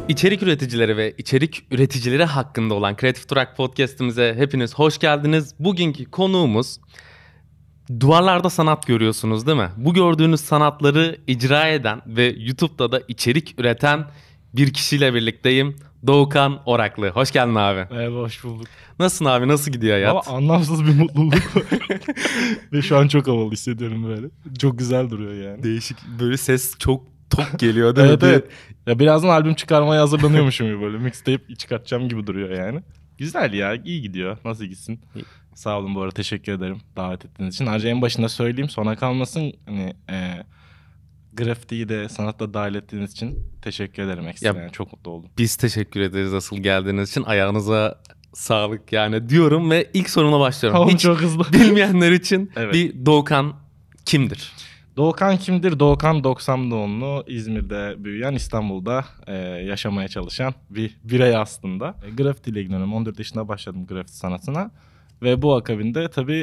İçerik üreticileri ve içerik üreticileri hakkında olan Creative Track Podcast'imize hepiniz hoş geldiniz. Bugünkü konuğumuz duvarlarda sanat görüyorsunuz değil mi? Bu gördüğünüz sanatları icra eden ve YouTube'da da içerik üreten bir kişiyle birlikteyim. Doğukan Oraklı. Hoş geldin abi. Merhaba, hoş bulduk. Nasılsın abi? Nasıl gidiyor hayat? Valla anlamsız bir mutluluk ve şu an çok havalı hissediyorum böyle. Çok güzel duruyor yani. Değişik. Böyle ses çok tok geliyor değil mi? Evet. Ya birazdan albüm çıkarmaya hazırlanıyormuşum gibi böyle. Mixtape çıkartacağım gibi duruyor yani. Güzel ya, iyi gidiyor. Nasıl gitsin? Sağ olun bu arada, teşekkür ederim davet ettiğiniz için. Ayrıca en başında söyleyeyim, sona kalmasın. Hani grafitiyi de sanatla dahil ettiğiniz için teşekkür ederim ekstra. Yani çok mutlu oldum. Biz teşekkür ederiz asıl geldiğiniz için. Ayağınıza sağlık yani diyorum ve ilk soruna başlıyorum. Tamam, hiç çok hızlı. bilmeyenler için Evet. bir Doğukan kimdir? Doğukan kimdir? Doğukan 90 doğumlu, İzmir'de büyüyen, İstanbul'da yaşamaya çalışan bir birey aslında. Grafiti ile ilgileniyorum. 14 yaşında başladım grafiti sanatına. Ve bu akabinde tabii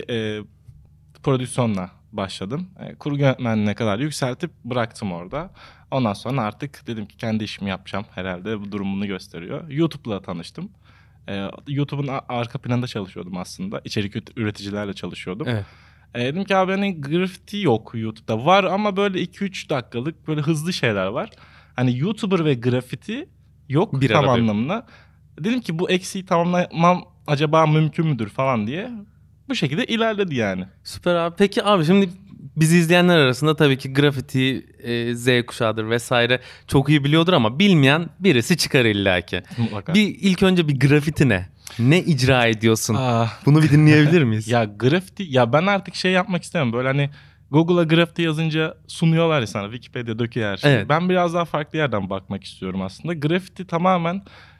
prodüksiyonla başladım. Kurgu yönetmenliğine kadar yükseltip bıraktım orada. Ondan sonra artık dedim ki kendi işimi yapacağım herhalde. Bu durumunu gösteriyor. YouTube'la tanıştım. YouTube'un arka planında çalışıyordum aslında. İçerik üreticilerle çalışıyordum. Evet. Dedim ki abi hani grafiti yok YouTube'da. Var ama böyle 2-3 dakikalık böyle hızlı şeyler var. Hani YouTuber ve grafiti yok Bir tam arada yok. anlamına. Dedim ki bu eksiği tamamlamam acaba mümkün müdür falan diye. Bu şekilde ilerledi yani. Süper abi. Peki abi şimdi bizi izleyenler arasında tabii ki grafiti Z kuşağıdır vesaire çok iyi biliyordur ama bilmeyen birisi çıkar illaki. Mutlaka. İlk önce bir grafiti ne? Ne icra ediyorsun? Aa, Bunu bir dinleyebilir miyiz? ya grafiti, ya ben artık şey yapmak istemiyorum. Böyle hani Google'a grafiti yazınca sunuyorlar ya sana. Wikipedia döküyor her şeyi. Evet. Ben biraz daha farklı yerden bakmak istiyorum aslında. Grafiti tamamen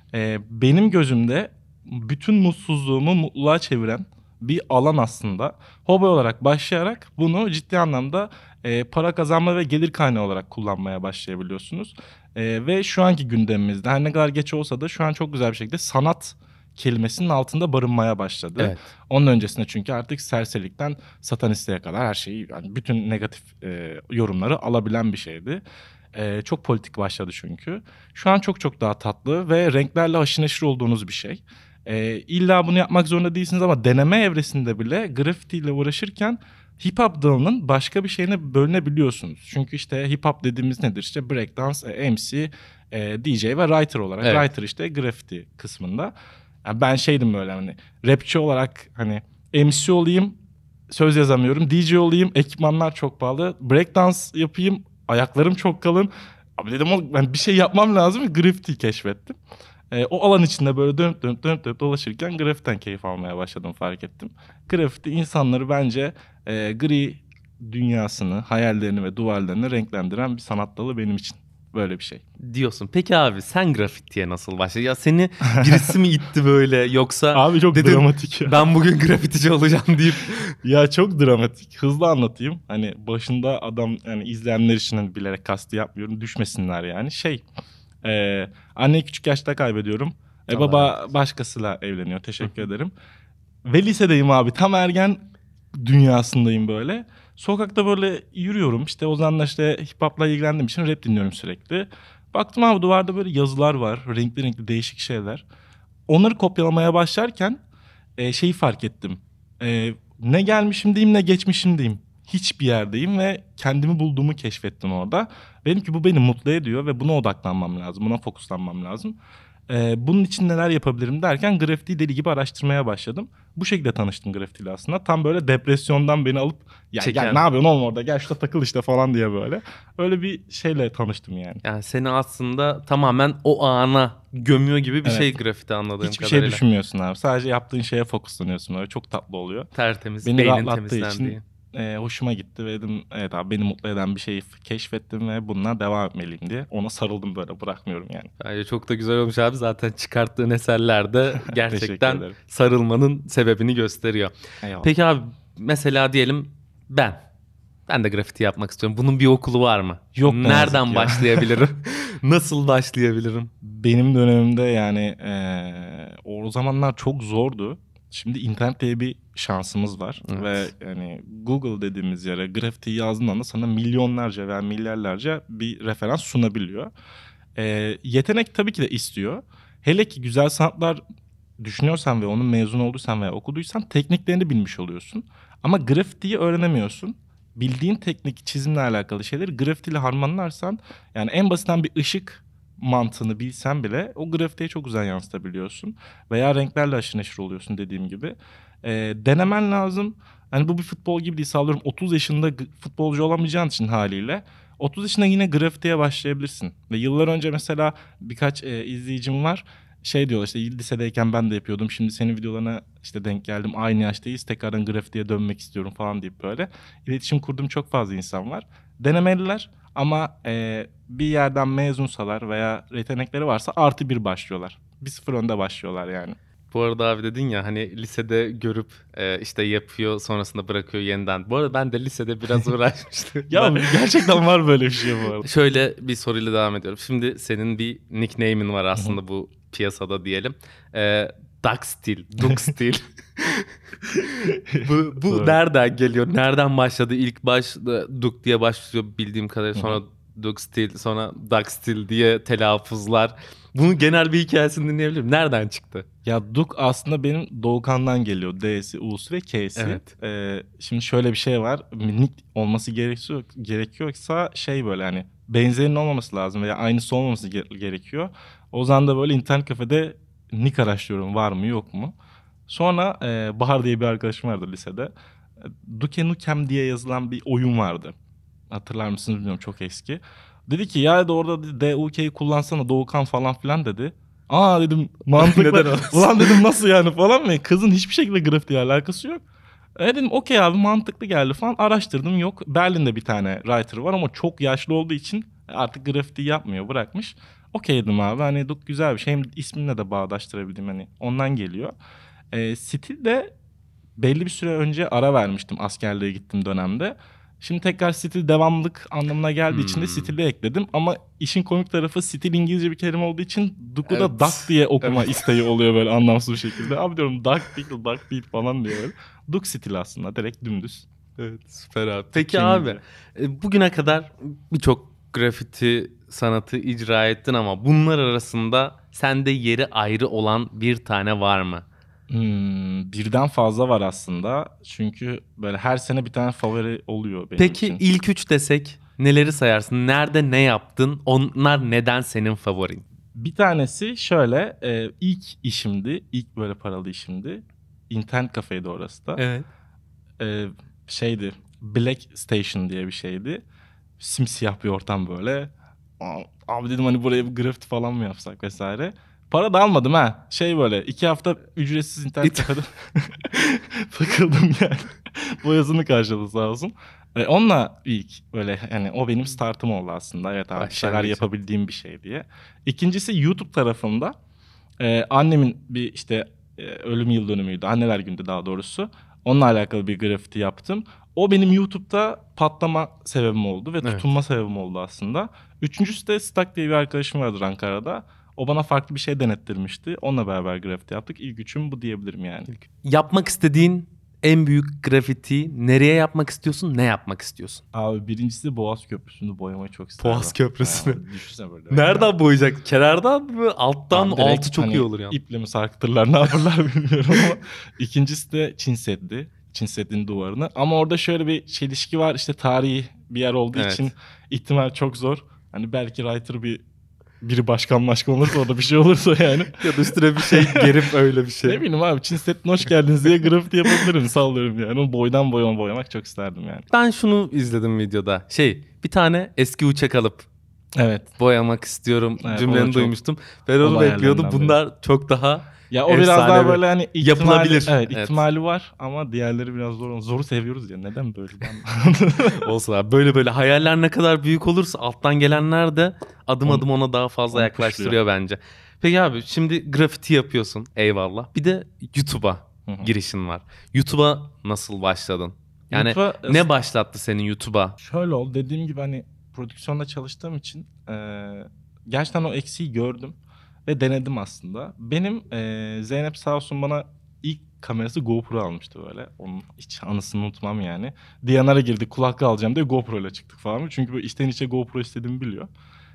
benim gözümde bütün mutsuzluğumu mutluluğa çeviren bir alan aslında. Hobi olarak başlayarak bunu ciddi anlamda para kazanma ve gelir kaynağı olarak kullanmaya başlayabiliyorsunuz. Ve şu anki gündemimizde her ne kadar geç olsa da şu an çok güzel bir şekilde sanat kelimesinin altında barınmaya başladı. Evet. Onun öncesinde çünkü artık serserilikten satanistliğe kadar her şeyi, yani bütün negatif yorumları alabilen bir şeydi. Çok politik başladı çünkü. Şu an çok çok daha tatlı ve renklerle haşır neşir olduğunuz bir şey. İlla bunu yapmak zorunda değilsiniz ama deneme evresinde bile grafitiyle uğraşırken hip hop dalının başka bir şeyine bölünebiliyorsunuz. Çünkü işte hip hop dediğimiz nedir? İşte breakdance, MC, DJ ve writer olarak. Evet. Writer işte grafiti kısmında. Yani ben şeydim böyle hani rapçi olarak hani MC olayım, söz yazamıyorum. DJ olayım, ekipmanlar çok pahalı. Breakdance yapayım, ayaklarım çok kalın. Abi dedim ben bir şey yapmam lazım. Graffiti keşfettim. O alan içinde böyle dönüp dolaşırken grafitten keyif almaya başladım, fark ettim. Grafiti insanları bence gri dünyasını, hayallerini ve duvarlarını renklendiren bir sanat dalı benim için. Böyle bir şey. Diyorsun. Peki abi sen grafitiye nasıl başladın? Ya seni birisi mi itti böyle yoksa Abi çok dedin, dramatik ya. ben bugün grafitici olacağım deyip Ya çok dramatik. Hızlı anlatayım. Hani başında adam, yani izleyenler için hani bilerek kastı yapmıyorum. Düşmesinler yani. Anneyi küçük yaşta kaybediyorum. Allah Baba başkasıyla evleniyor. Teşekkür ederim. Ve lisedeyim abi. Tam ergen dünyasındayım böyle. Sokakta böyle yürüyorum. İşte o zamanlar işte hip hop'la ilgilendiğim için rap dinliyorum sürekli. Baktım abi duvarda böyle yazılar var. Renkli renkli değişik şeyler. Onları kopyalamaya başlarken şeyi fark ettim. Ne gelmişim diyeyim ne geçmişim diyeyim. Hiçbir yerdeyim ve kendimi bulduğumu keşfettim orada. Dedim ki bu beni mutlu ediyor ve buna odaklanmam lazım. Buna fokuslanmam lazım. Bunun için neler yapabilirim derken grafitiyi deli gibi araştırmaya başladım. Bu şekilde tanıştım grafitiyle aslında. Tam böyle depresyondan beni alıp ya Çeken. gel ne yapıyorsun oğlum orada, gel şurada takıl işte falan diye böyle. Öyle bir şeyle tanıştım yani. yani seni aslında tamamen o ana gömüyor gibi bir Evet. şey grafiti anladığım Hiçbir kadarıyla. şey düşünmüyorsun abi. Sadece yaptığın şeye fokuslanıyorsun. Öyle çok tatlı oluyor. Tertemiz, Beni beynin rahatlattığı temizlendiği. için hoşuma gitti ve dedim evet abi beni mutlu eden bir şeyi keşfettim ve bununla devam etmeliyim diye. Ona sarıldım, böyle bırakmıyorum yani. Bence çok da güzel olmuş abi. Zaten çıkarttığın eserlerde Teşekkür gerçekten ederim. sarılmanın sebebini gösteriyor. Eyvallah. Peki abi mesela diyelim ben de grafiti yapmak istiyorum. Bunun bir okulu var mı? Yok, ne yazık Nereden ya. başlayabilirim? Nasıl başlayabilirim? Benim dönemimde yani o zamanlar çok zordu. Şimdi internet diye bir şansımız var. Evet. Ve yani Google dediğimiz yere grafiti yazdığın anda sana milyonlarca veya milyarlarca bir referans sunabiliyor. Yetenek tabii ki de istiyor. Hele ki güzel sanatlar düşünüyorsan ve onun mezun olduysan veya okuduysan tekniklerini bilmiş oluyorsun. Ama grafitiyi öğrenemiyorsun. Bildiğin teknik çizimle alakalı şeyleri grafitiyle harmanlarsan yani en basitten bir ışık mantığını bilsen bile o grafitiye çok güzel yansıtabiliyorsun. Veya renklerle aşırı neşir oluyorsun dediğim gibi. Denemen lazım. Hani bu bir futbol gibi değil. Sağlıyorum 30 yaşında futbolcu olamayacağın için haliyle 30 yaşında yine grafitiye başlayabilirsin. Ve yıllar önce mesela birkaç izleyicim var. Şey diyorlar işte lisedeyken ben de yapıyordum. Şimdi senin videolarına işte denk geldim. Aynı yaştayız. Tekrardan grafitiye dönmek istiyorum falan deyip böyle. İletişim kurduğum çok fazla insan var. Denemeliler ama bir yerden mezunsalar veya yetenekleri varsa +1 başlıyorlar. 1-0 önde başlıyorlar yani. Bu arada abi dedin ya hani lisede görüp işte yapıyor sonrasında bırakıyor yeniden. Bu arada ben de lisede biraz uğraşmıştım. Ya gerçekten var böyle bir şey bu arada. Şöyle bir soruyla devam ediyorum. Şimdi senin bir nickname'in var aslında bu piyasada diyelim. Duckstil. Bu nereden geliyor? Nereden başladı? İlk baş Duk diye başlıyor bildiğim kadarıyla. Sonra Duckstil, sonra Duckstil diye telaffuzlar. Bunun genel bir hikayesini dinleyebilir miyim? Nereden çıktı? Ya Duk aslında benim Doğukan'dan geliyor. D'si, U'su ve K'si. Evet. Şimdi şöyle bir şey var. Nick olması gerekiyorsa şey böyle hani benzerinin olmaması lazım veya aynısı olmaması gerekiyor. O zaman da böyle internet kafede nick araştırıyorum var mı yok mu. Sonra Bahar diye bir arkadaşım vardı lisede. Duke Nukem diye yazılan bir oyun vardı. Hatırlar mısınız bilmiyorum, çok eski. Dedi ki ya da orada DUK'yi kullansana Doğukan falan filan dedi. Aa dedim mantıklı. Ulan dedim nasıl yani falan mı? Kızın hiçbir şekilde grafitiyle alakası yok. Dedim okey abi mantıklı geldi falan, araştırdım, yok. Berlin'de bir tane writer var ama çok yaşlı olduğu için artık grafiti yapmıyor, bırakmış. Okey dedim abi hani güzel bir şey, hem isminle de bağdaştırabildim hani ondan geliyor. Stil de belli bir süre önce ara vermiştim askerliğe gittiğim dönemde. Şimdi tekrar stil devamlılık anlamına geldiği için de stili ekledim. Ama işin komik tarafı stil İngilizce bir kelime olduğu için Duck'u da Duck diye okuma isteği oluyor böyle anlamsız bir şekilde. Abi diyorum Duck değil falan diyor böyle. Duck stil aslında direkt dümdüz. Evet, süper abi. Peki abi bugüne kadar birçok grafiti sanatı icra ettin ama bunlar arasında sende yeri ayrı olan bir tane var mı? Birden fazla var aslında. Çünkü böyle her sene bir tane favori oluyor benim Peki için. ilk 3 desek neleri sayarsın? Nerede ne yaptın? Onlar neden senin favorin? Bir tanesi şöyle, ilk işimdi. İlk böyle paralı işimdi. İnternet kafeydi orası da. Evet. Şeydi, Black Station diye bir şeydi. Simsiyah bir ortam böyle. Abi dedim hani buraya bir grafiti falan mı yapsak vesaire. Para da almadım ha. Şey böyle 2 hafta ücretsiz internet kafede takıldım yani. Boyasını karşıladı sağ olsun. Onunla ilk böyle hani o benim startım oldu aslında. Evet abi bir şeyler yapabildiğim bir şey diye. İkincisi YouTube tarafında. Annemin bir işte ölüm yıl dönümüydü. Anneler Günü'ydü daha doğrusu. Onunla alakalı bir grafiti yaptım. O benim YouTube'da patlama sebebim oldu ve tutunma sebebim oldu aslında. Üçüncüsü de Stack diye bir arkadaşım vardır Ankara'da. O bana farklı bir şey denettirmişti. Onunla beraber grafiti yaptık. İlk üçüm bu diyebilirim yani. Yapmak istediğin en büyük grafiti nereye yapmak istiyorsun? Ne yapmak istiyorsun? Abi birincisi Boğaz Köprüsü'nü boyamayı çok isterdim. Boğaz Köprüsü'nü. Yani, düşünsene böyle. Nereden boyayacak? Kenardan mı? Alttan mı? Altı çok iyi olur yani. İple mi sarkıtırlar ne yaparlar bilmiyorum ama. İkincisi de Çin Seddi. Çin Seddi'nin duvarını. Ama orada şöyle bir çelişki var. İşte tarihi bir yer olduğu için ihtimal çok zor. Hani belki writer biri başkan olursa orada bir şey olursa yani. Ya da üstüne bir şey gerip öyle bir şey. Ne bileyim abi Çin Seddi'ne hoş geldiniz diye grafiti yapabilirim, sallıyorum yani. Onu boydan boyamak çok isterdim yani. Ben şunu izledim videoda. Bir tane eski uçak alıp boyamak istiyorum cümleni duymuştum. Ben onu bekliyordum. Bunlar çok daha ya o biraz daha böyle hani yapılabilir. Evet, ihtimali var ama diğerleri biraz zor. Zoru seviyoruz ya. Neden böyle? Olsun abi. Böyle hayaller ne kadar büyük olursa alttan gelenler de adım ona daha fazla yaklaştırıyor bence. Peki abi şimdi grafiti yapıyorsun. Eyvallah. Bir de YouTube'a girişin var. YouTube'a nasıl başladın? Yani ne başlattı senin YouTube'a? Şöyle oldu. Dediğim gibi hani prodüksiyonda çalıştığım için gerçekten o eksiği gördüm. Ve denedim aslında. Benim Zeynep sağ olsun bana ilk kamerası GoPro almıştı böyle. Onun hiç anısını unutmam yani. DNR'a girdik kulaklık alacağım diye GoPro ile çıktık falan. Çünkü böyle içten içe GoPro istediğimi biliyor.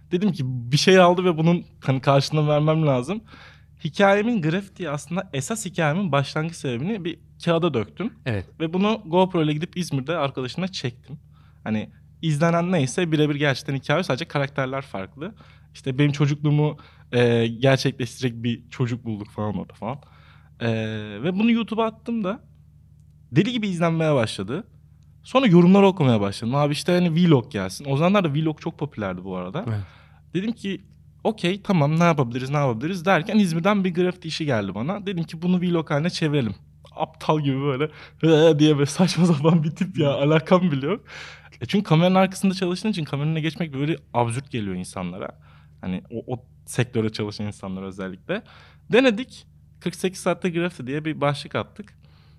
Dedim ki bir şey aldı ve bunun hani karşılığını vermem lazım. Hikayemin grafiti aslında esas hikayemin başlangıç sebebini bir kağıda döktüm. Evet. Ve bunu GoPro ile gidip İzmir'de arkadaşımla çektim. Hani izlenen neyse birebir gerçekten hikaye, sadece karakterler farklı. İşte benim çocukluğumu gerçekleştirecek bir çocuk bulduk falan orada falan. Ve bunu YouTube'a attım da deli gibi izlenmeye başladı. Sonra yorumları okumaya başladım. Abi işte hani vlog gelsin. O zamanlar da vlog çok popülerdi bu arada. Evet. Dedim ki okey tamam ne yapabiliriz derken İzmir'den bir grafiti işi geldi bana. Dedim ki bunu vlog haline çevirelim. Aptal gibi böyle diye böyle saçma sapan bir tip ya, alakam bile yok. Çünkü kameranın arkasında çalıştığın için kameranın önüne geçmek böyle absürt geliyor insanlara. Hani o sektörde çalışan insanlar özellikle. Denedik. 48 saatte grafiti diye bir başlık attık.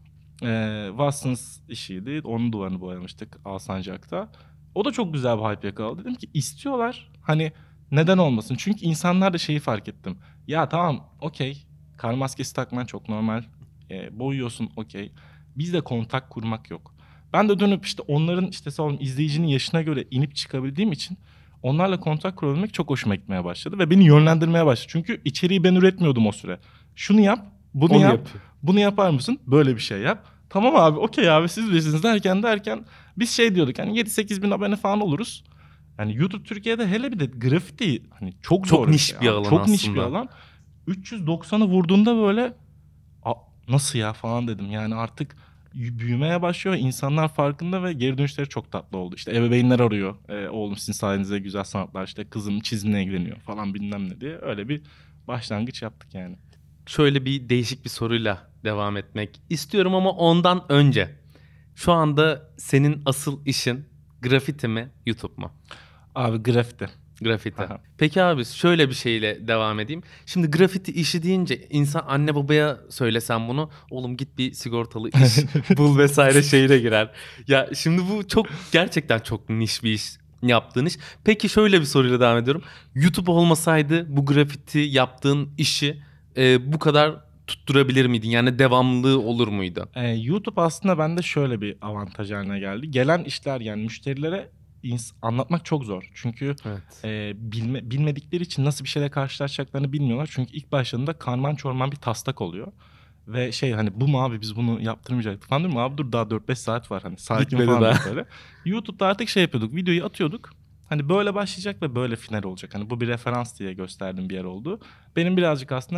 Watson's işiydi. Onun duvarını boyamıştık Alsancak'ta. O da çok güzel bir hype yakaladı. Dedim ki istiyorlar. Hani neden olmasın? Çünkü insanlar da şeyi fark ettim. Ya tamam okey. Kar maskesi takman çok normal. Boyuyorsun okey. Bizde kontak kurmak yok. Ben de dönüp işte onların işte sağ olun izleyicinin yaşına göre inip çıkabildiğim için onlarla kontak kurabilmek çok hoşuma gitmeye başladı. Ve beni yönlendirmeye başladı. Çünkü içeriği ben üretmiyordum o süre. Şunu yap, bunu Onu yap. yapıyor. Bunu yapar mısın? Böyle bir şey yap. Tamam abi okey abi siz bilirsiniz derken biz şey diyorduk hani 7-8 bin abone falan oluruz. Yani YouTube Türkiye'de hele bir de grafiti hani çok Çok zor niş şey bir abi. alan Çok niş bir aslında. alan. 390'ı vurduğunda böyle nasıl ya falan dedim. Yani artık büyümeye başlıyor ve insanlar farkında ve geri dönüşleri çok tatlı oldu. İşte ebeveynler arıyor. Oğlum sizin sayenizde güzel sanatlar, işte kızım çizimle ilgileniyor falan bilmem ne diye. Öyle bir başlangıç yaptık yani. Şöyle bir değişik bir soruyla devam etmek istiyorum ama ondan önce. Şu anda senin asıl işin grafiti mi, YouTube mu? Abi grafiti. Grafiti. Aha. Peki abi şöyle bir şeyle devam edeyim. Şimdi grafiti işi deyince insan anne babaya söylesem bunu, oğlum git bir sigortalı iş bul vesaire şeyine girer. Ya şimdi bu çok gerçekten çok niş bir iş, yaptığın iş. Peki şöyle bir soruyla devam ediyorum. YouTube olmasaydı bu grafiti yaptığın işi bu kadar tutturabilir miydin? Yani devamlılığı olur muydu? YouTube aslında bende şöyle bir avantaj haline geldi. Gelen işler yani müşterilere anlatmak çok zor. Çünkü Evet. bilmedikleri için nasıl bir şeyle karşılaşacaklarını bilmiyorlar. Çünkü ilk başladığında karman çorman bir taslak oluyor. Ve şey hani bu mu abi biz bunu yaptırmayacaktık falan değil mi? Abi dur daha 4-5 saat var hani sakin Bitmedi falan daha. deyip böyle. YouTube'da artık şey yapıyorduk, videoyu atıyorduk. Hani böyle başlayacak ve böyle final olacak. Hani bu bir referans diye gösterdiğim bir yer oldu. Benim birazcık aslında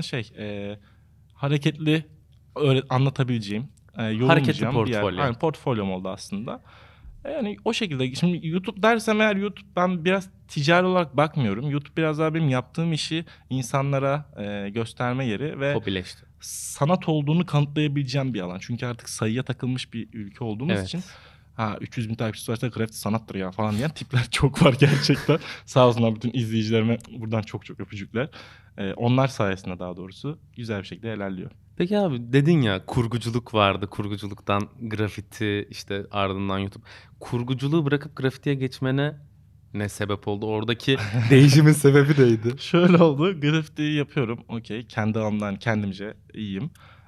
hareketli anlatabileceğim, Hareketli yorumlayacağım bir yer. portfolyo. Yani portfolyom oldu aslında. Yani o şekilde. Şimdi YouTube dersem eğer YouTube ben biraz ticari olarak bakmıyorum. YouTube biraz daha benim yaptığım işi insanlara gösterme yeri ve Hobileşti. sanat olduğunu kanıtlayabileceğim bir alan. Çünkü artık sayıya takılmış bir ülke olduğumuz Evet. için 300 bin takipçisi varsa grafiti sanattır ya falan diyen tipler çok var gerçekten. Sağ olsunlar bütün izleyicilerime buradan çok çok öpücükler. Onlar sayesinde daha doğrusu güzel bir şekilde ilerliyor. Peki abi dedin ya kurguculuk vardı. Kurguculuktan grafiti işte ardından YouTube. Kurguculuğu bırakıp grafitiye geçmene ne sebep oldu? Oradaki değişimin sebebi neydi? Şöyle oldu. Grafiti yapıyorum. Okey. Kendi alanımdan kendimce iyiyim.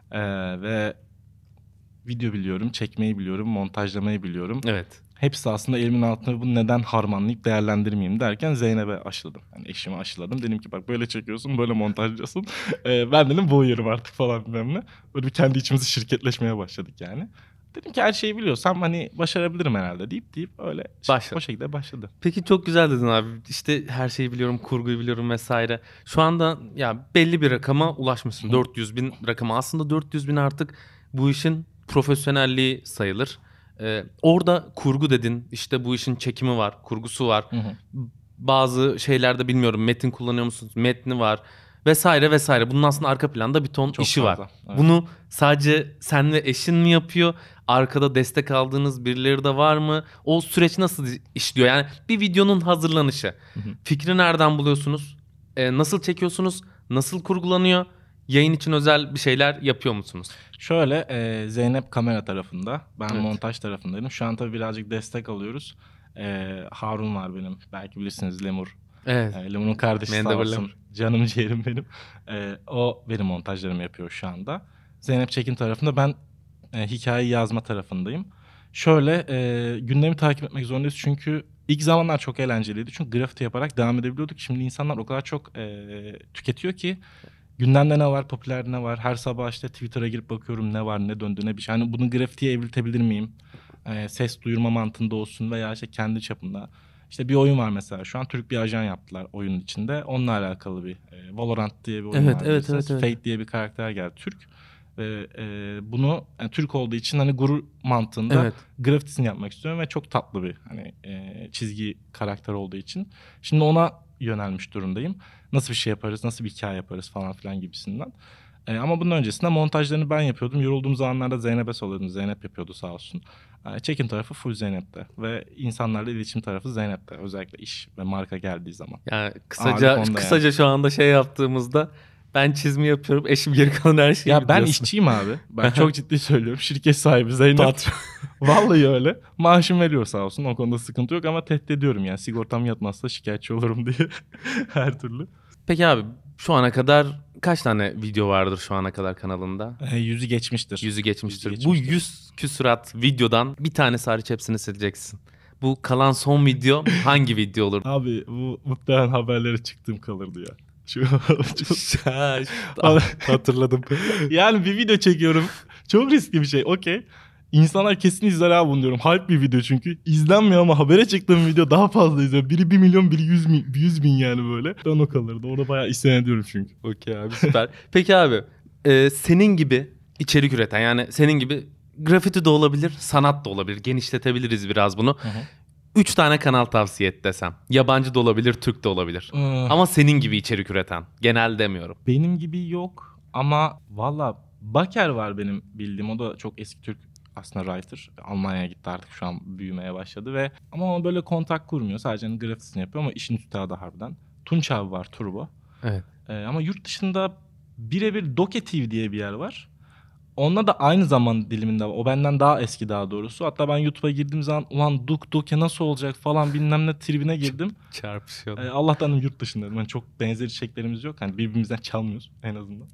Ve video biliyorum, çekmeyi biliyorum, montajlamayı biliyorum. Evet. Hepsi aslında elimin altında, bunu neden harmanlayıp değerlendirmeyeyim derken Zeynep'e aşıladım. Yani eşime aşıladım. Dedim ki bak böyle çekiyorsun, böyle montajlıyorsun. Ben dedim boyuyorum artık falan bilmem ne. Böyle bir kendi içimizi şirketleşmeye başladık yani. Dedim ki her şeyi biliyorsam hani başarabilirim herhalde deyip öyle Başladı. o şekilde başladı. Peki çok güzel dedin abi. İşte her şeyi biliyorum, kurguyu biliyorum vesaire. Şu anda ya belli bir rakama ulaşmışsın. 400 bin rakamı. Aslında 400 bin artık bu işin profesyonelliği sayılır. Orada kurgu dedin. İşte bu işin çekimi var, kurgusu var. Bazı şeylerde bilmiyorum metin kullanıyor musunuz? Metni var vesaire vesaire. Bunun aslında arka planda bir ton Çok işi fazla, var. evet. Bunu sadece sen ve eşin mi yapıyor? Arkada destek aldığınız birileri de var mı? O süreç nasıl işliyor? Yani bir videonun hazırlanışı. Fikri nereden buluyorsunuz? Nasıl çekiyorsunuz? Nasıl kurgulanıyor? Yayın için özel bir şeyler yapıyor musunuz? Şöyle Zeynep kamera tarafında, ben Evet. montaj tarafındaydım. Şu an tabii birazcık destek alıyoruz. Harun var benim, belki bilirsiniz, Lemur. Evet. Lemur'un kardeşi sağ Mendebur olsun. Lemur. Canım ciğerim benim. O benim montajlarımı yapıyor şu anda. Zeynep çekim tarafında, ben hikaye yazma tarafındayım. Şöyle gündemi takip etmek zorundayız çünkü İlk zamanlar çok eğlenceliydi çünkü grafiti yaparak devam edebiliyorduk. Şimdi insanlar o kadar çok tüketiyor ki gündemde ne var, popüler ne var. Her sabah işte Twitter'a girip bakıyorum ne var, ne döndü, ne bir şey. Hani bunu grafitiye evriltebilir miyim? Ses duyurma mantığında olsun veya işte kendi çapında. İşte bir oyun var mesela. Şu an Türk bir ajan yaptılar oyunun içinde. Onunla alakalı bir Valorant diye bir oyun Evet, var evet, bilirsiniz. evet, evet. Fate diye bir karakter geldi Türk. Ve bunu yani Türk olduğu için hani gurur mantığında Evet. grafitisini yapmak istiyorum ve çok tatlı bir hani çizgi karakter olduğu için. Şimdi ona yönelmiş durumdayım. Nasıl bir şey yaparız, nasıl bir hikaye yaparız falan filan gibisinden. Ama bunun öncesinde montajlarını ben yapıyordum. Yorulduğum zamanlarda Zeynep'e soruyordum. Zeynep yapıyordu sağ olsun. Çekim tarafı full Zeynep'te ve insanlarla iletişim tarafı Zeynep'te. Özellikle iş ve marka geldiği zaman. Yani Ağırlık onda kısaca şu anda şey yaptığımızda ben çizimi yapıyorum. Eşim geri kalan her şeyi Ya ben diyorsun. işçiyim abi. Ben çok ciddi söylüyorum. Şirket sahibi Zeynep. Patron. Vallahi öyle. Maaşım veriyor sağ olsun. O konuda sıkıntı yok ama tehdit ediyorum yani. Sigortam yatmazsa şikayetçi olurum diye her türlü. Peki abi şu ana kadar kaç tane video vardır şu ana kadar kanalında? Yüzü geçmiştir. Yüzü geçmiştir. Yüzü Bu geçmiştir. 100 küsurat videodan bir tanesi hariç hepsini sileceksin. Bu kalan son video hangi video olur? Abi bu muhtemelen haberlere çıktığım kalırdı ya. Hatırladım. Yani bir video çekiyorum. Çok riskli bir şey. Okey. İnsanlar kesin izler abi bunu diyorum. Hype bir video çünkü. İzlenmiyor ama habere çıktığım video daha fazla izliyor. Biri 1 milyon, biri 100 bin yani böyle. Ben o kalırdı. Orada bayağı isyan ediyorum çünkü. Okey abi süper. Peki abi senin gibi içerik üreten yani senin gibi grafiti de olabilir, sanat da olabilir. Genişletebiliriz biraz bunu. Hı hı. 3 tane kanal tavsiye et desem. Yabancı da olabilir, Türk de olabilir. Ama senin gibi içerik üreten. Genel demiyorum. Benim gibi yok ama valla Baker var benim bildiğim. O da çok eski Türk aslında writer. Almanya'ya gitti artık şu an büyümeye başladı ve ama o böyle kontak kurmuyor. Sadece hani grafisini yapıyor ama işin üstadı harbiden. Tunç abi var Turbo. Evet. Ama yurt dışında birebir Doke TV diye bir yer var. Onunla da aynı zaman diliminde var. O benden daha eski daha doğrusu. Hatta ben YouTube'a girdiğim zaman ulan Doke nasıl olacak falan bilmem ne tribine girdim. Çarpışıyor. Allah'tan yurt dışındaydım. Yani çok benzer içeriklerimiz yok. Hani birbirimizden çalmıyoruz en azından.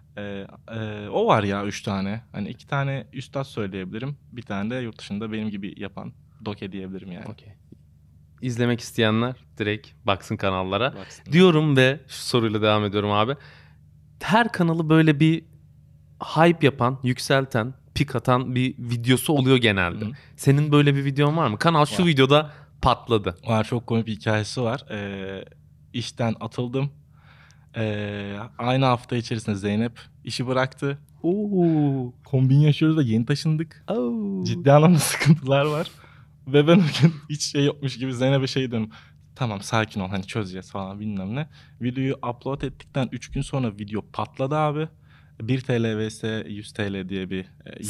O var ya 3 tane. Hani 2 tane üstad söyleyebilirim. Bir tane de yurt dışında benim gibi yapan Doke diyebilirim yani. Okey. İzlemek isteyenler direkt baksın kanallara. Baksın. Diyorum ve şu soruyla devam ediyorum abi. Her kanalı böyle bir hype yapan, yükselten, pik atan bir videosu oluyor genelde. Hı. Senin böyle bir videon var mı? Kanal şu Var. videoda patladı. Var, çok komik bir hikayesi var. İşten atıldım. Aynı hafta içerisinde Zeynep işi bıraktı. Oo. Kombin yaşıyoruz da yeni taşındık. Ciddi anlamda sıkıntılar var. Ve ben o gün hiç şey yokmuş gibi Zeynep'e şey dedim. Tamam sakin ol hani çözeceğiz falan bilmem ne. Videoyu upload ettikten 3 gün sonra video patladı abi. 1 TL vs 100 TL diye bir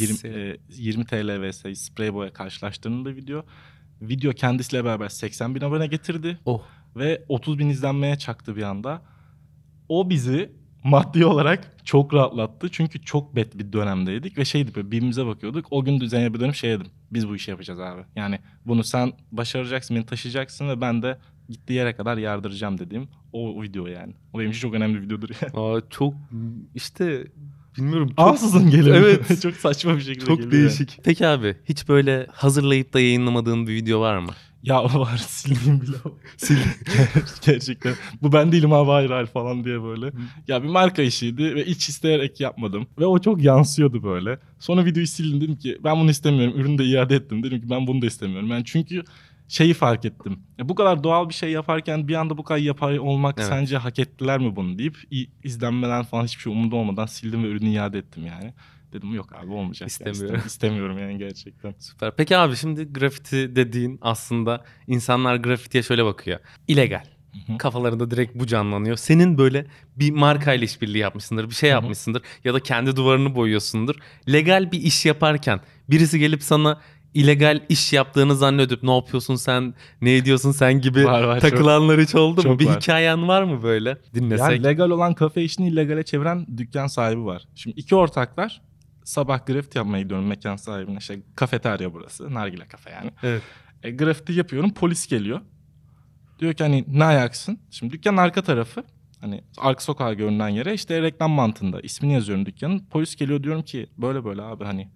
20 TL vs sprey boya karşılaştırıldı video. Video kendisiyle beraber 80 bin abone getirdi. Oh. Ve 30 bin izlenmeye çaktı bir anda. O bizi maddi olarak çok rahatlattı. Çünkü çok bet bir dönemdeydik ve şeydi böyle birbirimize bakıyorduk. O gün Zeynep'e dönüp şey dedim. Biz bu işi yapacağız abi. Yani bunu sen başaracaksın, beni taşıyacaksın ve ben de gittiği yere kadar yardıracağım dediğim o video yani. O benim için çok önemli bir videodur yani. Aa, çok işte bilmiyorum. Çok, Ansızın geliyor. Evet. Çok saçma bir şekilde çok geliyor. değişik. Peki abi hiç böyle hazırlayıp da yayınlamadığın bir video var mı? Ya o var sildiğim bile o. Gerçekten. Bu ben değilim abi hayır falan diye böyle. Ya bir marka işiydi ve hiç isteyerek yapmadım. Ve o çok yansıyordu böyle. Sonra videoyu sildim dedim ki ben bunu istemiyorum. Ürünü de iade ettim. Dedim ki ben bunu da istemiyorum. Yani çünkü şeyi fark ettim. Bu kadar doğal bir şey yaparken bir anda bu kadar yapay olmak Evet. sence hak ettiler mi bunu deyip izlenmeden falan hiçbir şey umurumda olmadan sildim ve ürünü iade ettim yani. Dedim yok abi olmayacak. İstemiyorum. Yani istemiyorum yani gerçekten. Süper. Peki abi şimdi grafiti dediğin aslında insanlar grafitiye şöyle bakıyor. İlegal. Hı hı. Kafalarında direkt bu canlanıyor. Senin böyle bir markayla işbirliği yapmışsındır, bir şey Hı hı. yapmışsındır ya da kendi duvarını boyuyorsundur. Legal bir iş yaparken birisi gelip sana illegal iş yaptığını zannedip ne yapıyorsun sen, ne ediyorsun sen gibi Var, takılanlar hiç oldu mu? çok Bir var. hikayen var mı böyle? Dinlesek. Yani legal olan kafe işini illegale çeviren dükkan sahibi var. Şimdi iki ortaklar sabah grafiti yapmaya gidiyorum mekan sahibine. İşte kafeterya burası. Nargile kafe yani. Evet. Grafiti yapıyorum. Polis geliyor. Diyor ki hani ne ayaksın? Şimdi dükkanın arka tarafı. Hani arka sokağa görünen yere işte reklam mantığında. İsmini yazıyorum dükkanın. Polis geliyor diyorum ki böyle böyle abi hani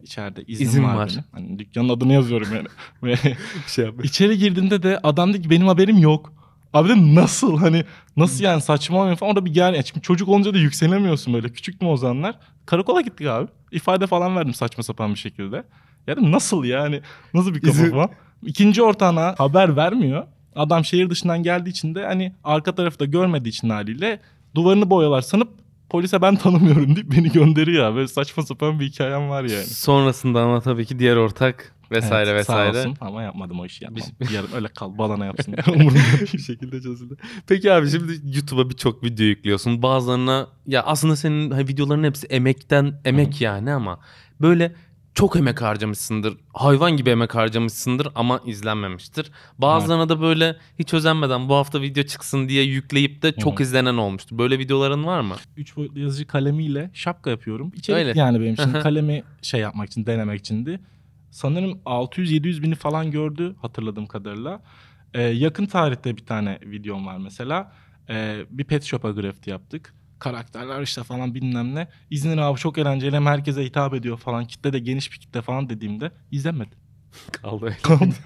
içeride İzin iznim var. var benim. Hani dükkanın adını yazıyorum yani. Ve Şey yapıyor. içeri girdiğimde de adam dedi ki benim haberim yok. Abi dedim nasıl hani nasıl yani saçmalama falan. Orada bir yani çünkü çocuk olunca da yükselemiyorsun böyle. Küçüktüm o zamanlar. Karakola gittik abi. İfade falan verdim saçma sapan bir şekilde. Ya dedim nasıl yani nasıl bir kafa İzin- falan. İkinci ortağına haber vermiyor. Adam şehir dışından geldiği için de hani arka tarafı da görmediği için haliyle duvarını boyalar sanıp polise ben tanımıyorum deyip beni gönderiyor abi. Böyle saçma sapan bir hikayem var yani. Sonrasında ama tabii ki diğer ortak vesaire Evet, vesaire. Sağ olsun ama yapmadım o işi yapmam. Bir- Yarın öyle kal balana yapsın. Umurumda değil. Bir şekilde çözüldü. Peki abi şimdi YouTube'a birçok video yüklüyorsun. Bazılarına ya aslında senin videoların hepsi emek yani ama böyle çok emek harcamışsındır. Hayvan gibi emek harcamışsındır ama izlenmemiştir. Bazılarına da böyle hiç özenmeden bu hafta video çıksın diye yükleyip de çok izlenen olmuştur. Böyle videoların var mı? 3 boyutlu yazıcı kalemiyle şapka yapıyorum. İçerik Öyle. yani benim için kalemi şey yapmak için denemek içindi. Sanırım 600-700 bini falan gördü hatırladığım kadarıyla. Yakın tarihte bir tane videom var mesela. Bir pet shop'a grafiti yaptık. Karakterler işte falan bilmem ne. İzmir abi çok eğlenceli hem herkese hitap ediyor falan. Kitle de geniş bir kitle falan dediğimde izlenmedi. Kaldı öyle.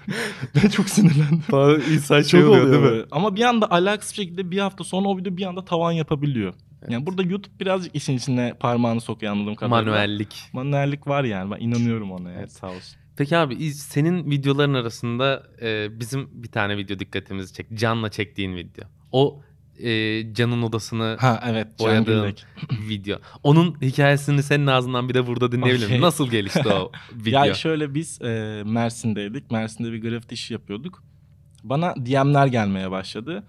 Ben çok sinirlendim. İnsan Çok oluyor böyle. Ama bir anda alakasız bir şekilde bir hafta sonra o video bir anda tavan yapabiliyor. Yani burada YouTube birazcık işin içine parmağını sokuyor anladığım kadarıyla. Manuellik. Manuellik var yani ben inanıyorum ona yani sağ olsun. Peki abi senin videoların arasında bizim bir tane video dikkatimizi çekti. Can'la çektiğin video. O Can'ın odasını Ha evet Can boyadığın Güllek. video. Onun hikayesini senin ağzından bir de burada dinleyebilir miyim? Okey. Nasıl gelişti o video? Ya şöyle biz Mersin'deydik. Mersin'de bir grafiti işi yapıyorduk. Bana DM'ler gelmeye başladı.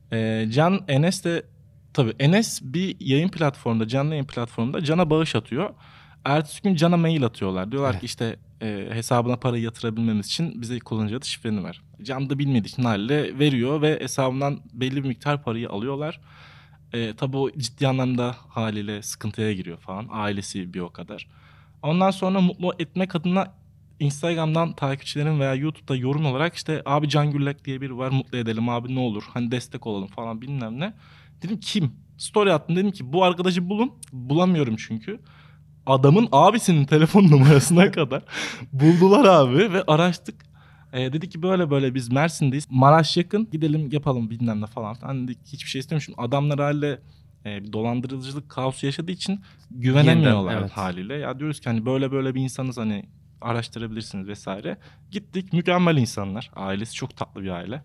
Can Enes de tabii Enes bir yayın platformunda canlı yayın platformunda Can'a bağış atıyor. Ertesi gün Can'a mail atıyorlar. Diyorlar Evet. ki işte hesabına parayı yatırabilmemiz için bize kullanıcı adı şifreni ver. Can da bilmediği için haliyle veriyor ve hesabından belli bir miktar parayı alıyorlar. Tabii o ciddi anlamda haliyle sıkıntıya giriyor falan. Ailesi bir o kadar. Ondan sonra mutlu etmek adına Instagram'dan takipçilerin veya YouTube'da yorum olarak işte abi Can Güllek diye biri var mutlu edelim abi ne olur hani destek olalım falan bilmem ne. Dedim kim? Story attım dedim ki bu arkadaşı bulun. Bulamıyorum çünkü. Adamın abisinin telefon numarasına kadar buldular abi ve araştık. Dedi ki böyle böyle biz Mersin'deyiz. Maraş yakın gidelim yapalım bilmem ne falan. Hani dedik hiçbir şey istemiyorum. Şimdi adamlar haliyle dolandırıcılık kaosu yaşadığı için güvenemiyorlar Yeniden, evet. haliyle. Ya diyoruz ki hani böyle böyle bir insanız hani araştırabilirsiniz vesaire. Gittik mükemmel insanlar. Ailesi çok tatlı bir aile.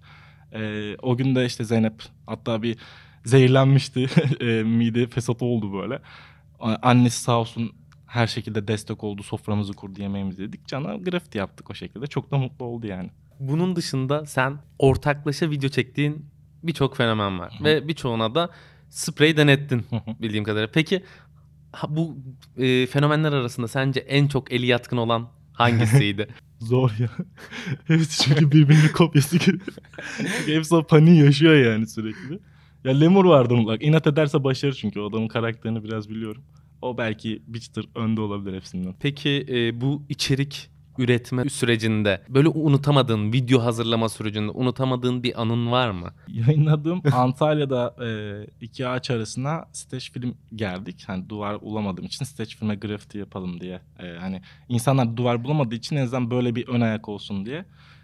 O gün de işte Zeynep hatta bir zehirlenmişti. Mide fesatı oldu böyle. Annesi sağ olsun her şekilde destek oldu. Soframızı kurdu, yemeğimizi yedik. Can'a grafiti yaptık o şekilde. Çok da mutlu oldu yani. Bunun dışında sen ortaklaşa video çektiğin birçok fenomen var. Ve birçoğuna da sprey denettin bildiğim kadarıyla. Peki bu fenomenler arasında sence en çok eli yatkın olan hangisiydi? Zor ya. Hepsi çünkü birbirinin kopyası gibi. Hepsi o paniği yaşıyor yani sürekli. Ya Lemur vardı mutlaka. İnat ederse başarır çünkü o adamın karakterini biraz biliyorum. O belki bir çıtır önde olabilir hepsinden. Peki bu içerik üretme sürecinde böyle unutamadığın, video hazırlama sürecinde unutamadığın bir anın var mı? Yayınladığım Antalya'da iki ağaç arasına stage film geldik. Hani duvar bulamadığım için stage filme grafiti yapalım diye. Hani insanlar duvar bulamadığı için en azından böyle bir ön ayak olsun diye.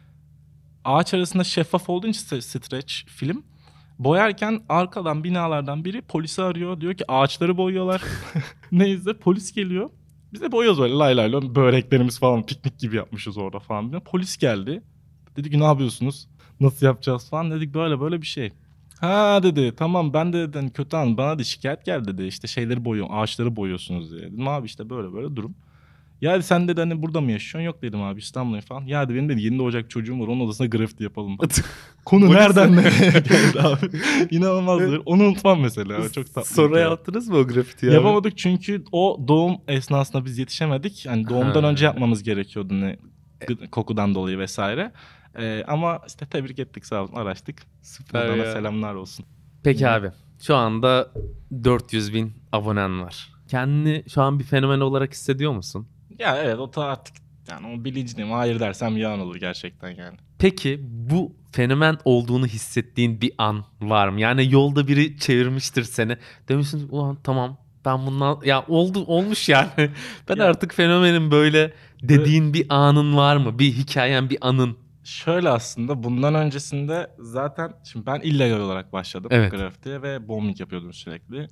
Ağaç arasında şeffaf olduğu için stretch film. Boyarken arkadan binalardan biri polisi arıyor. Diyor ki ağaçları boyuyorlar. Neyse polis geliyor. Biz de boyuyoruz böyle lay lay lay. Böreklerimiz falan piknik gibi yapmışız orada falan. Polis geldi. Dedi ki ne yapıyorsunuz? Nasıl yapacağız falan. Dedik böyle böyle bir şey. Ha dedi tamam ben de dedim kötü an bana da şikayet geldi dedi. İşte şeyleri boyuyor ağaçları boyuyorsunuz diye. Dedim abi işte böyle böyle durum. Ya sen de hani burada mı yaşıyorsun? Yok dedim abi İstanbul'dayım falan. Ya benim de yeni doğacak çocuğum var onun odasına grafiti yapalım. Konu nereden nereye geldi abi? İnanılmazdır. Onu unutmam mesela. Çok tatlı. Sonra yaptınız mı o grafiti? Yapamadık çünkü o doğum esnasında biz yetişemedik. Yani doğumdan önce yapmamız gerekiyordu ne kokudan dolayı vesaire. Ama işte tebrik ettik sağ olun araştık. Süper Buradan da ya. selamlar olsun. Peki abi şu anda 400.000 abonen var. Kendini şu an bir fenomen olarak hissediyor musun? Ya evet o da artık yani o bilincindeyim. Hayır dersem yalan olur gerçekten yani. Peki bu fenomen olduğunu hissettiğin bir an var mı? Yani yolda biri çevirmiştir seni. Demişsin ulan tamam Ben bundan ya olmuş yani. Ben Ya- artık fenomenin böyle dediğin bir anın var mı? Bir hikayen, bir anın. Şöyle aslında bundan öncesinde zaten şimdi ben illegal olarak başladım Evet. grafitiye ve bowling yapıyordum sürekli.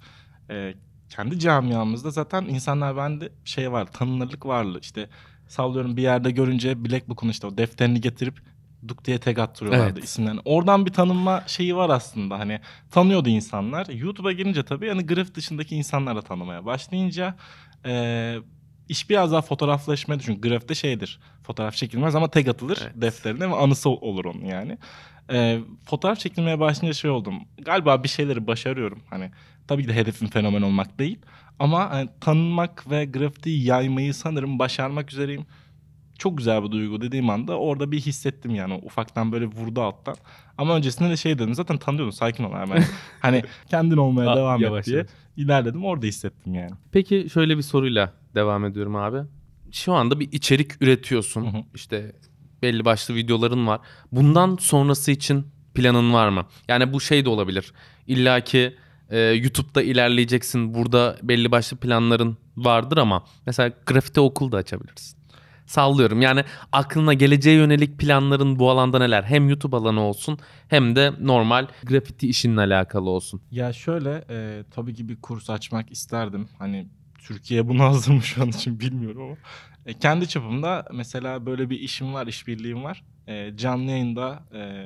Kendi camiamızda zaten insanlar bende şey var, tanınırlık vardı. İşte sallıyorum bir yerde görünce Black Book'un işte o defterini getirip duk diye tag attırıyorlardı Evet. isimlerini. Oradan bir tanınma şeyi var aslında, hani tanıyordu insanlar. YouTube'a gelince tabii yani grafit dışındaki insanlar da tanımaya başlayınca e, iş biraz daha fotoğraflaşmaya düşün. Grafite şeydir, fotoğraf çekilmez ama tag atılır Evet. defterine ve anısı olur onun yani. Fotoğraf çekilmeye başlayınca şey oldum. Galiba bir şeyleri başarıyorum. Hani tabii ki de hedefim fenomen olmak değil. Ama hani, tanınmak ve grafitiyi yaymayı sanırım başarmak üzereyim. Çok güzel bir duygu dediğim anda orada bir hissettim yani. Ufaktan böyle vurdu alttan. Ama öncesinde de şey dedim. Zaten tanıyordun, sakin ol hemen. Hani kendin olmaya devam et Yavaş diye yavaş. ilerledim. Orada hissettim yani. Peki şöyle bir soruyla devam ediyorum abi. Şu anda bir içerik üretiyorsun. Hı hı. İşte belli başlı videoların var. Bundan sonrası için planın var mı? Yani bu şey de olabilir. İlla ki YouTube'da ilerleyeceksin. Burada belli başlı planların vardır ama mesela grafiti okul da açabilirsin. Sallıyorum. Yani aklına geleceğe yönelik planların bu alanda neler? Hem YouTube alanı olsun hem de normal grafiti işinle alakalı olsun. Ya şöyle tabii ki bir kurs açmak isterdim. Hani Türkiye buna hazır mı şu an için bilmiyorum ama. Kendi çapımda mesela böyle bir işim var, işbirliğim var. Canlı yayında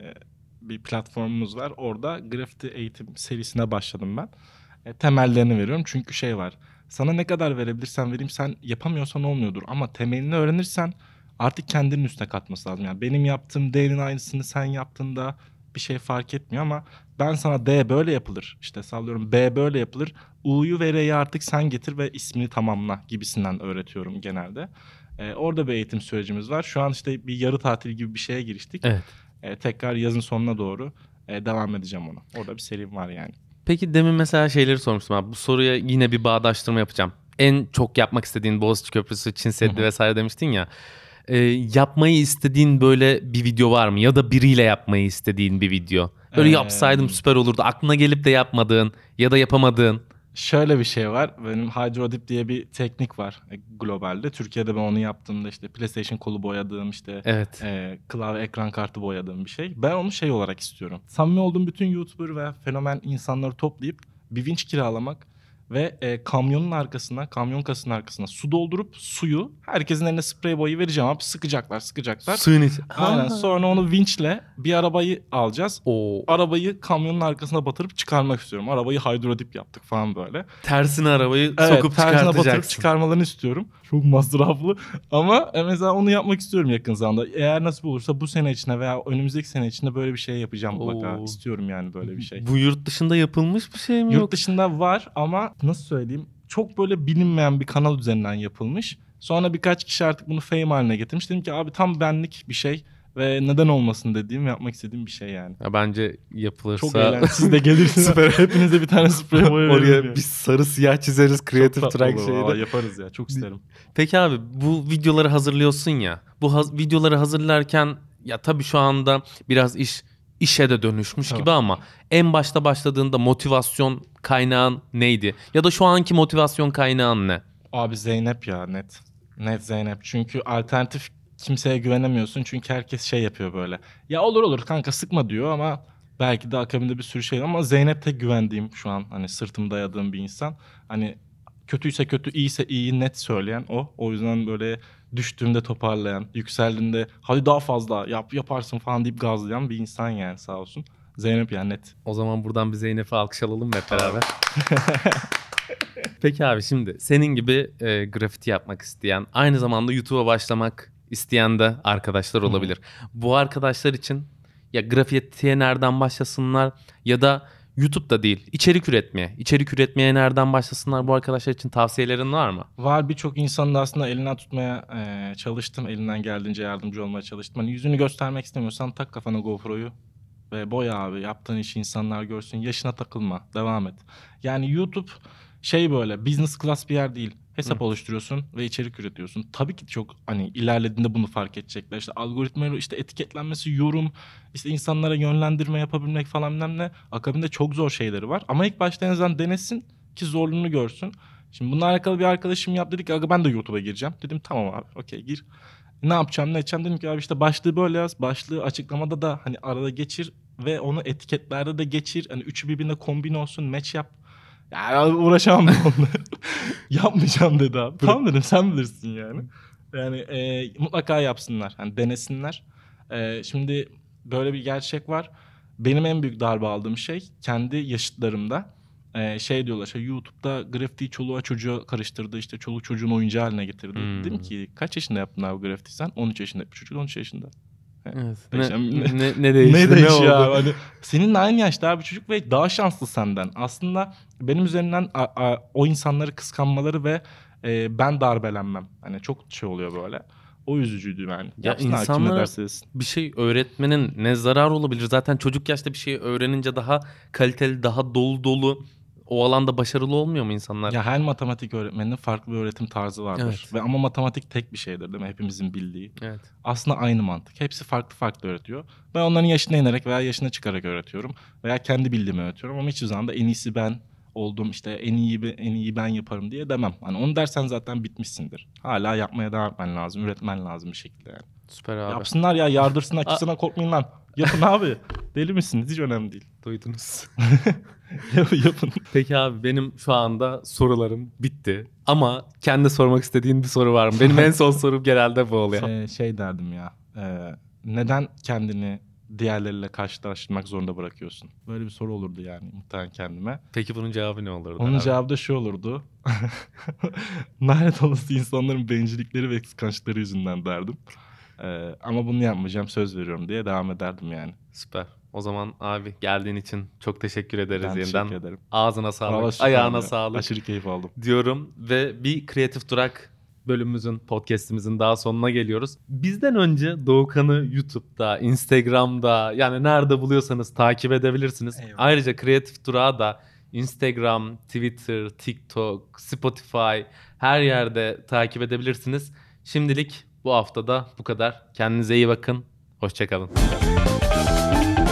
bir platformumuz var. Orada grafiti eğitim serisine başladım ben. Temellerini veriyorum çünkü şey var. Sana ne kadar verebilirsen vereyim, sen yapamıyorsan olmuyordur. Ama temelini öğrenirsen artık kendinin üstüne katması lazım. Yani benim yaptığım D'nin aynısını sen yaptığında bir şey fark etmiyor ama ben sana D böyle yapılır, İşte sallıyorum B böyle yapılır, U'yu ve R'yi artık sen getir ve ismini tamamla gibisinden öğretiyorum genelde. Orada bir eğitim sürecimiz var. Şu an işte bir yarı tatil gibi bir şeye giriştik. Evet. Tekrar yazın sonuna doğru devam edeceğim ona. Orada bir serim var yani. Peki demin mesela şeyleri sormuştum abi. Bu soruya yine bir bağdaştırma yapacağım. En çok yapmak istediğin Boğaziçi Köprüsü, Çin Seddi vesaire demiştin ya. Yapmayı istediğin böyle bir video var mı? Ya da biriyle yapmayı istediğin bir video. Böyle yapsaydım süper olurdu. Aklına gelip de yapmadığın ya da yapamadığın. Şöyle bir şey var. Benim Hydro Dip diye bir teknik var globalde. Türkiye'de ben onu yaptığımda işte PlayStation kolu boyadığım, işte Evet. klavye ekran kartı boyadığım bir şey. Ben onu şey olarak istiyorum. Samimi olduğum bütün YouTuber ve fenomen insanları toplayıp bir vinç kiralamak ve kamyonun arkasına, kamyon kasının arkasına su doldurup suyu herkesin eline sprey boyu vereceğim abi. Sıkacaklar. Suyun içi. Aynen. Sonra onu vinçle bir arabayı alacağız. O Arabayı kamyonun arkasına batırıp çıkarmak istiyorum. Arabayı hidrodip yaptık falan böyle. tersine arabayı Evet, sokup tersine batırıp çıkartacaksın. çıkarmalarını istiyorum. Çok masraflı ama mesela onu yapmak istiyorum yakın zamanda. Eğer nasip olursa bu sene içinde veya önümüzdeki sene içinde böyle bir şey yapacağım mutlaka. Oo. İstiyorum yani böyle bir şey. Bu yurt dışında yapılmış bir şey mi Yurt yok? dışında var ama nasıl söyleyeyim? Çok böyle bilinmeyen bir kanal üzerinden yapılmış. Sonra birkaç kişi artık bunu fame haline getirmiş. Dedim ki abi tam benlik bir şey ve neden olmasın dediğim, yapmak istediğim bir şey yani. Ya bence yapılırsa Çok eğlenceli. Siz de gelirsiniz. Süper. Hepinize bir tane sprey boya veririm oraya yani. bir sarı siyah çizeriz Creative Çok tatlı Track olur. şeyde. Vallahi yaparız ya. Çok isterim. Peki abi bu videoları hazırlıyorsun ya. Bu videoları hazırlarken ya tabii şu anda biraz işe de dönüşmüş Tabii. gibi ama en başta başladığında motivasyon kaynağın neydi? Ya da şu anki motivasyon kaynağın ne? Abi Zeynep ya, net. Net Zeynep. Çünkü alternatif kimseye güvenemiyorsun. Çünkü herkes şey yapıyor böyle. Ya olur kanka sıkma diyor ama belki de akabinde bir sürü şey. Ama Zeynep tek güvendiğim şu an. Hani sırtımı dayadığım bir insan. Hani kötüyse kötü, iyiyse iyi net söyleyen o. O yüzden böyle düştüğümde toparlayan, yükseldiğinde hadi daha fazla yaparsın falan deyip gazlayan bir insan yani, sağ olsun. Zeynep yani net. O zaman buradan bir Zeynep'i alkış alalım hep beraber. Peki abi şimdi senin gibi grafiti yapmak isteyen, aynı zamanda YouTube'a başlamak isteyen de arkadaşlar olabilir. Bu arkadaşlar için ya grafitiye nereden başlasınlar ya da YouTube'da değil, içerik üretmeye. İçerik üretmeye nereden başlasınlar, bu arkadaşlar için tavsiyelerin var mı? Var, birçok insanın da aslında elinden tutmaya çalıştım. Elinden geldiğince yardımcı olmaya çalıştım. Hani yüzünü göstermek istemiyorsan tak kafana GoPro'yu ve boya abi. Yaptığın işi insanlar görsün. Yaşına takılma. Devam et. Yani YouTube şey böyle business class bir yer değil. Hesap oluşturuyorsun ve içerik üretiyorsun. Tabii ki çok hani ilerlediğinde bunu fark edecekler. İşte algoritmayla işte etiketlenmesi, yorum, işte insanlara yönlendirme yapabilmek falan bilmem ne. Akabinde çok zor şeyleri var. Ama ilk başta en azından denesin ki zorluğunu görsün. Şimdi bununla alakalı bir arkadaşım yaptı, dedi ki aga ben de YouTube'a gireceğim. Dedim tamam abi okey gir. Ne yapacağım ne edeceğim, dedim ki abi işte başlığı böyle yaz. Başlığı açıklamada da hani arada geçir ve onu etiketlerde de geçir. Hani üçü birbirine kombin olsun, match yap. Ya uğraşamam ben onunla. Yapmayacağım dedi abi. Tamam dedim sen bilirsin yani. Yani mutlaka yapsınlar. Hani denesinler. Şimdi böyle bir gerçek var. Benim en büyük darbe aldığım şey kendi yaşıtlarımda şey diyorlar, şey YouTube'da grafitiyi çoluğa çocuğa karıştırdı, işte çoluk çocuğun oyuncağı haline getirdi. Dedim ki kaç yaşında yaptın abi grafiti sen? 13 yaşında. Çocuk 13 yaşında. Evet. Ne değişti? değişiyor Ne oldu? abi? Hani seninle aynı yaşta abi çocuk ve daha şanslı senden. Aslında benim üzerinden o insanları kıskanmaları ve ben darbelenmem. Hani çok şey oluyor böyle. O üzücüydü yani. Ya Yapsınlar kim ne insanlara derse desin. bir şey öğretmenin ne zararı olabilir? Zaten çocuk yaşta bir şey öğrenince daha kaliteli, daha dolu dolu o alanda başarılı olmuyor mu insanlar? Ya her matematik öğretmeninin farklı bir öğretim tarzı vardır. Evet. Ve ama matematik tek bir şeydir değil mi? Hepimizin bildiği. Evet. Aslında aynı mantık. Hepsi farklı farklı öğretiyor. Ben onların yaşına inerek veya yaşına çıkarak öğretiyorum. Veya kendi bildiğimi öğretiyorum. Ama hiçbir zaman da en iyisi ben oldum, işte en iyi ben yaparım diye demem. Hani onu dersen zaten bitmişsindir. Hala yapmaya devam etmen lazım, üretmen lazım bir şekilde yani. Süper abi. Yapsınlar ya, yardırsınlar, kimseden korkmayın lan. Yapın abi. Deli misiniz? Hiç önemli değil. Duydunuz. Yapın. Peki abi benim şu anda sorularım bitti. Ama kendi sormak istediğin bir soru var mı? Benim en son sorum genelde bu oluyor. Şey derdim ya. Neden kendini diğerleriyle karşılaştırmak zorunda bırakıyorsun? Böyle bir soru olurdu yani muhtemelen kendime. Peki bunun cevabı ne olurdu? Onun abi? cevabı da şu olurdu. Lanet olası insanların bencillikleri ve kıskançlıkları yüzünden derdim. Ama bunu yapmayacağım, söz veriyorum diye devam ederdim yani. Süper. O zaman abi geldiğin için çok teşekkür ederiz Ben yeniden. teşekkür ederim. Ağzına sağlık, Vallahi süper ayağına ya. sağlık Aşırı keyif aldım. diyorum ve bir Kreatif Durak bölümümüzün, podcast'imizin daha sonuna geliyoruz. Bizden önce Doğukan'ı YouTube'da, Instagram'da yani nerede buluyorsanız takip edebilirsiniz. Eyvallah. Ayrıca Kreatif Durak'ı da Instagram, Twitter, TikTok, Spotify her yerde takip edebilirsiniz. Şimdilik bu haftada bu kadar. Kendinize iyi bakın. Hoşça kalın.